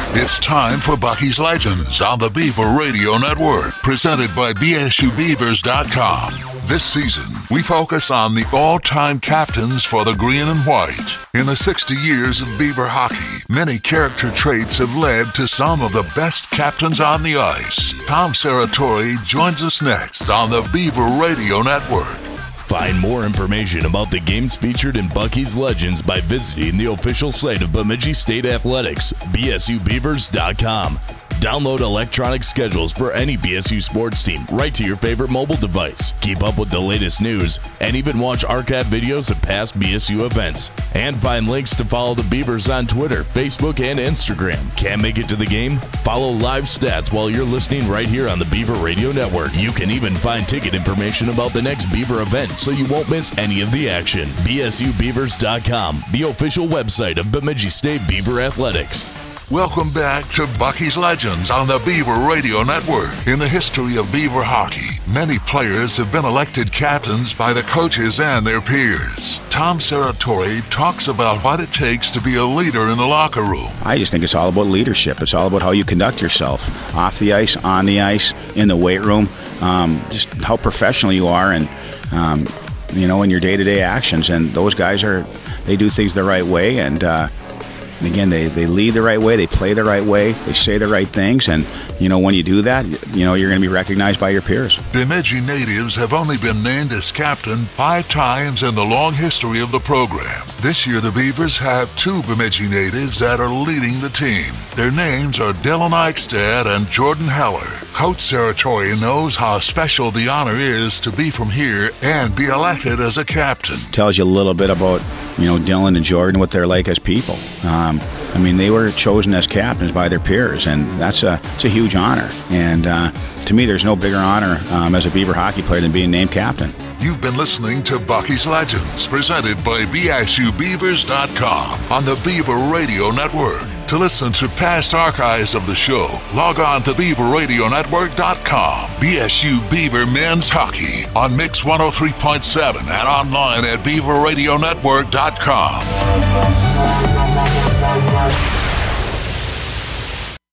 It's time for Bucky's Legends on the Beaver Radio Network, presented by BSUBeavers.com. This season, we focus on the all-time captains for the green and white. In the 60 years of Beaver hockey, many character traits have led to some of the best captains on the ice. Tom Serratore joins us next on the Beaver Radio Network. Find more information about the games featured in Bucky's Legends by visiting the official site of Bemidji State Athletics, BSUBeavers.com. Download electronic schedules for any BSU sports team right to your favorite mobile device. Keep up with the latest news and even watch archive videos of past BSU events. And find links to follow the Beavers on Twitter, Facebook, and Instagram. Can't make it to the game? Follow live stats while you're listening right here on the Beaver Radio Network. You can even find ticket information about the next Beaver event so you won't miss any of the action. BSUBeavers.com, the official website of Bemidji State Beaver Athletics. Welcome back to Bucky's Legends on the Beaver Radio Network. In the history of Beaver hockey, many players have been elected captains by the coaches and their peers. Tom Serratore talks about what it takes to be a leader in the locker room. I just think it's all about leadership. It's all about how you conduct yourself off the ice, on the ice, in the weight room, just how professional you are and, in your day-to-day actions. And those guys they do things the right way, and again, they lead the right way, they play the right way, they say the right things, and when you do that, you're going to be recognized by your peers. Bemidji natives have only been named as captain 5 times in the long history of the program. This year, the Beavers have 2 Bemidji natives that are leading the team. Their names are Dylan Eichstad and Jordan Heller. Coach Serratore knows how special the honor is to be from here and be elected as a captain. Tells you a little bit about, Dylan and Jordan, what they're like as people. They were chosen as captains by their peers, and it's a huge honor. And to me, there's no bigger honor as a Beaver hockey player than being named captain. You've been listening to Bucky's Legends, presented by BSUBeavers.com on the Beaver Radio Network. To listen to past archives of the show, log on to BeaverRadioNetwork.com. BSU Beaver Men's Hockey on Mix 103.7 and online at BeaverRadioNetwork.com.